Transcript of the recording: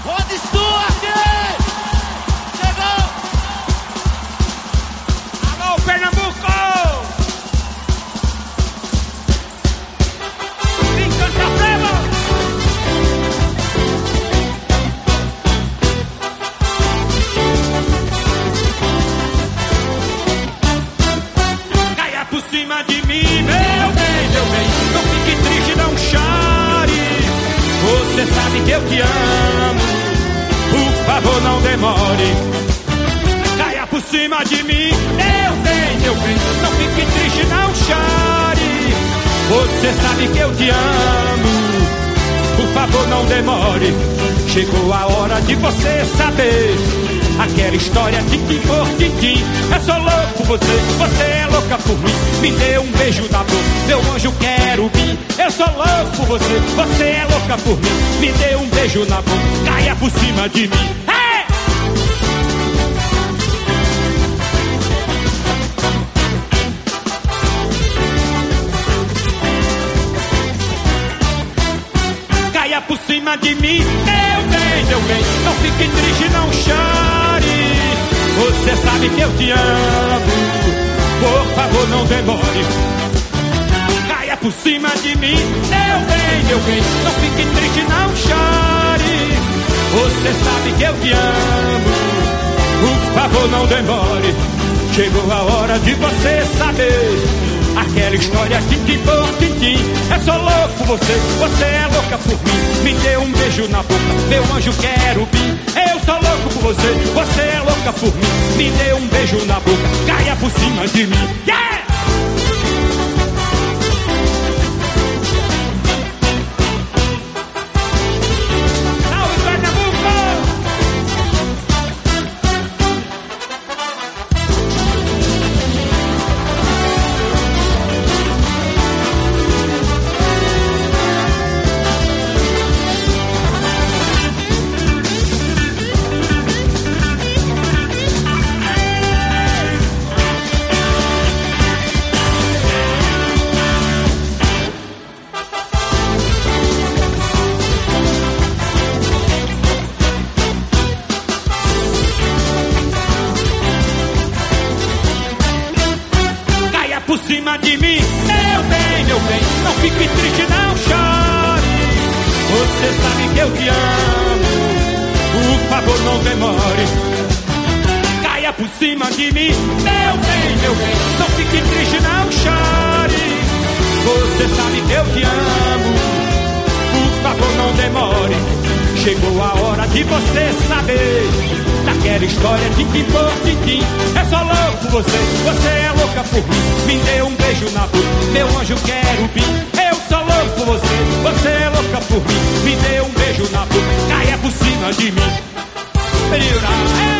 Rod Stewart! Chegou! Alô, Pernambuco! Vem cantar prema! Caia por cima de mim, meu bem, meu bem. Não fique triste, não chore. Você sabe que eu te amo. Por favor, não demore. Caia por cima de mim, meu bem, meu bem. Não fique triste, não chore. Você sabe que eu te amo. Por favor, não demore. Chegou a hora de você saber aquela história tintim por tintim. Eu sou louco por você, você é louca por mim. Me dê um beijo na boca, meu anjo querubim. Eu sou louco por você, você é louca por mim. Me dê um beijo na boca, caia por cima de mim. Hey! Caia por cima de mim, meu bem, meu bem. Não fique triste, não chore. Você sabe que eu te amo. Por favor, não demore. Caia por cima de mim, meu bem, meu bem. Não fique triste, não chore. Você sabe que eu te amo. Por favor, não demore. Chegou a hora de você saber aquela história tintim por tintim. Eu sou louco por você, você é louca por mim. Me dê um beijo na boca, meu anjo querubim. Eu sou louco por você, você é louca por mim. Me dê um beijo na boca, caia por cima de mim. Yeah! Salve, Pernambuco! Por cima de mim, meu bem, meu bem. Não fique triste, não chore. Você sabe que eu te amo. Por favor, não demore. Caia por cima de mim, meu bem, meu bem. Não fique triste, não chore. Você sabe que eu te amo. Por favor, não demore. Chegou a hora de você saber daquela história tintim por tintim. Eu sou louco por você, você é louca por mim. Me dê um beijo na boca, meu anjo querubim. Eu sou louco por você, você é louca por mim. Me dê um beijo na boca, caia por cima de mim.